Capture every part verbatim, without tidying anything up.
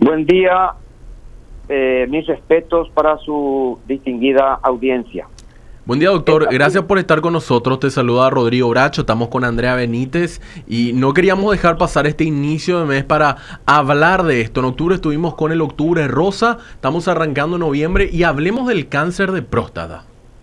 Buen día, eh, mis respetos para su distinguida audiencia. Buen día, doctor. Gracias por estar con nosotros. Te saluda Rodrigo Bracho. Estamos con Andrea Benítez y no queríamos dejar pasar este inicio de mes para hablar de esto. En octubre estuvimos con el Octubre Rosa. Estamos arrancando en noviembre y hablemos del cáncer de próstata.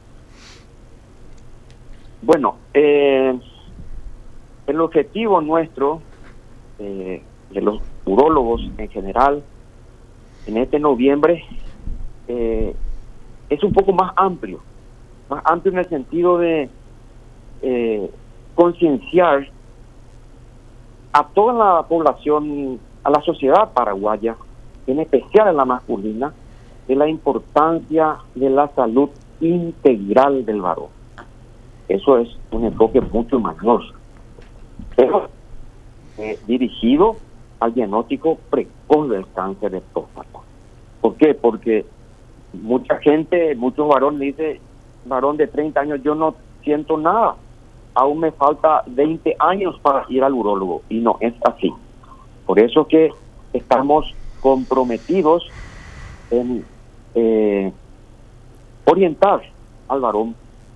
Bueno, eh, el objetivo nuestro, eh, de los urólogos en general, en este noviembre, eh, es un poco más amplio. Más amplio en el sentido de eh, concienciar a toda la población, a la sociedad paraguaya, en especial a la masculina, de la importancia de la salud integral del varón. Eso es un enfoque mucho mayor, pero eh, dirigido al diagnóstico precoz del cáncer de próstata. ¿Por qué? Porque mucha gente, muchos varones dicen, varón de treinta años, yo no siento nada, aún me falta veinte años para ir al urólogo, y no es así. Por eso que estamos comprometidos en eh, orientar al varón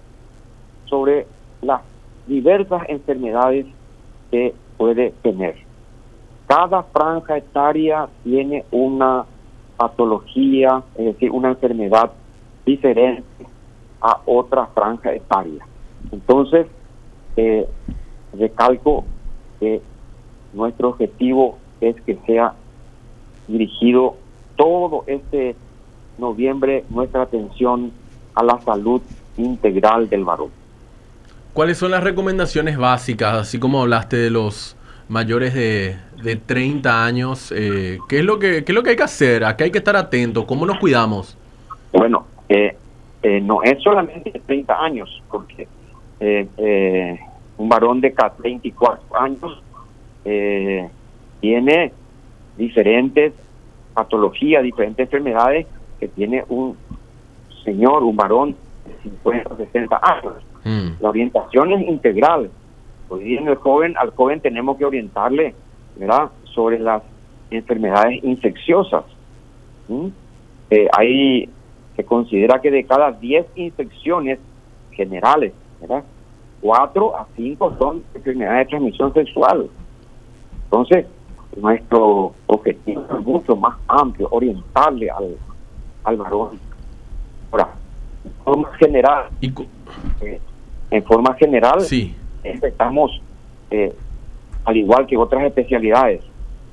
sobre las diversas enfermedades que puede tener. Cada franja etaria tiene una patología, es decir, una enfermedad diferente a otra franja etaria. Entonces, eh, recalco que nuestro objetivo es que sea dirigido todo este noviembre nuestra atención a la salud integral del varón. ¿Cuáles son las recomendaciones básicas, así como hablaste de los mayores de, de treinta años? Eh, ¿qué es lo que qué es lo que hay que hacer? ¿A qué hay que estar atentos? ¿Cómo nos cuidamos? Bueno, eh, eh, no es solamente de treinta años, porque eh, eh, un varón de veinticuatro años eh, tiene diferentes patologías, diferentes enfermedades que tiene un señor, un varón de cincuenta o sesenta años. Mm. La orientación es integral. Hoy día en el joven, al joven tenemos que orientarle, ¿verdad?, sobre las enfermedades infecciosas. ¿Mm? Eh, ahí se considera que de cada diez infecciones generales, ¿verdad?, cuatro a cinco son enfermedades de transmisión sexual. Entonces, nuestro objetivo es mucho más amplio, orientarle al, al varón. Ahora, en forma general, eh, en forma general, sí. Estamos, eh, al igual que otras especialidades,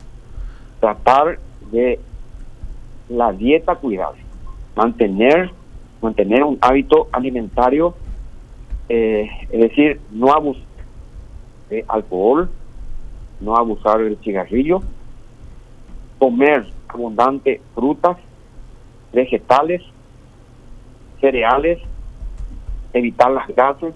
tratar de la dieta cuidar, mantener, mantener un hábito alimentario, eh, es decir, no abusar de alcohol, no abusar del cigarrillo, comer abundante frutas, vegetales, cereales, evitar las grasas,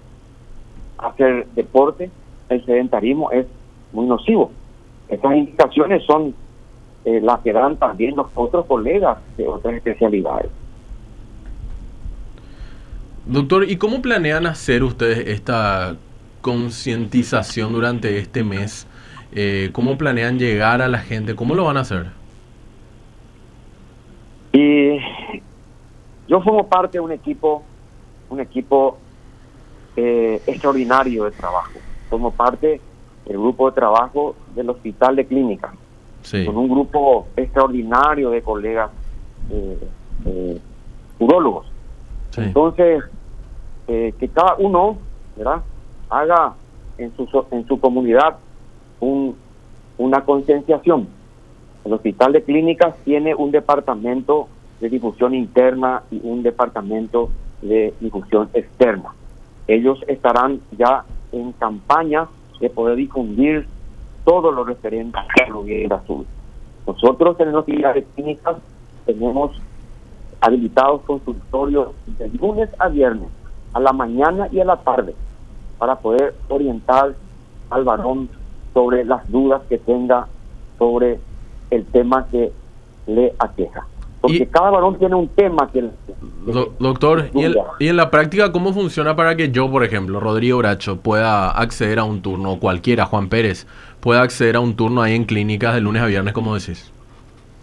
hacer deporte. El sedentarismo es muy nocivo. Estas indicaciones son eh, las que dan también los otros colegas de otras especialidades. Doctor, ¿y cómo planean hacer ustedes esta concientización durante este mes? Eh, ¿Cómo planean llegar a la gente? ¿Cómo lo van a hacer? Y yo formo parte de un equipo, un equipo eh, extraordinario de trabajo. Formo parte del grupo de trabajo del Hospital de Clínicas, sí, con un grupo extraordinario de colegas eh, eh, urólogos. Sí. Entonces, eh, que cada uno, ¿verdad?, haga en su en su comunidad un, una concienciación. El Hospital de Clínicas tiene un departamento de difusión interna y un departamento de difusión externa. Ellos estarán ya en campaña de poder difundir todo lo referente a la Riviera Azul. Nosotros en el Hospital de Clínicas tenemos habilitados consultorios de lunes a viernes, a la mañana y a la tarde, para poder orientar al varón sobre las dudas que tenga sobre el tema que le aqueja. Porque y, cada varón tiene un tema que... que do, doctor, ¿y, el, ¿y en la práctica cómo funciona para que yo, por ejemplo, Rodrigo Bracho, pueda acceder a un turno, o cualquiera, Juan Pérez, pueda acceder a un turno ahí en clínicas de lunes a viernes, como decís?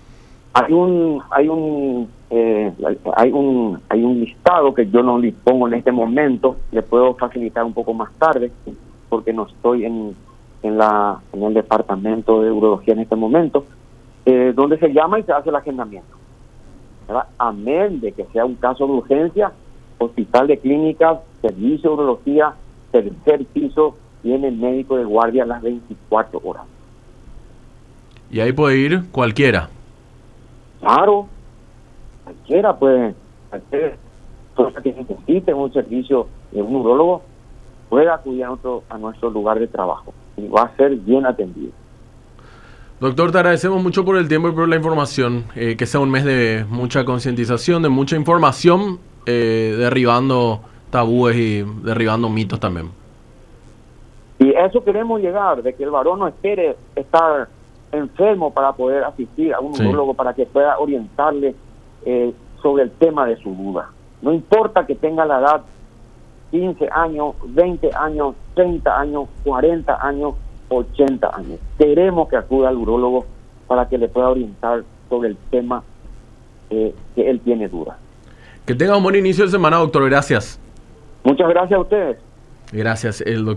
hay un hay un eh, hay un hay un listado que yo no dispongo en este momento, le puedo facilitar un poco más tarde porque no estoy en en la en el departamento de urología en este momento, eh, donde se llama y se hace el agendamiento, ¿verdad? Amén de que sea un caso de urgencia, hospital de clínicas, servicio de urología, tercer piso, tiene el médico de guardia a las veinticuatro horas. Y ahí puede ir cualquiera. Claro, cualquiera puede, cualquier persona que necesite un servicio de un urólogo puede acudir a nuestro, a nuestro lugar de trabajo y va a ser bien atendido. Doctor, te agradecemos mucho por el tiempo y por la información. Eh, que sea un mes de mucha concientización, de mucha información, eh, derribando tabúes y derribando mitos también. Y a eso queremos llegar, de que el varón no espere estar enfermo para poder asistir a un Sí. urólogo para que pueda orientarle eh, sobre el tema de su duda. No importa que tenga la edad quince años, veinte años, treinta años, cuarenta años, ochenta años. Queremos que acuda al urólogo para que le pueda orientar sobre el tema eh, que él tiene duda. Que tenga un buen inicio de semana, doctor. Gracias. Muchas gracias a ustedes. Gracias. El doctor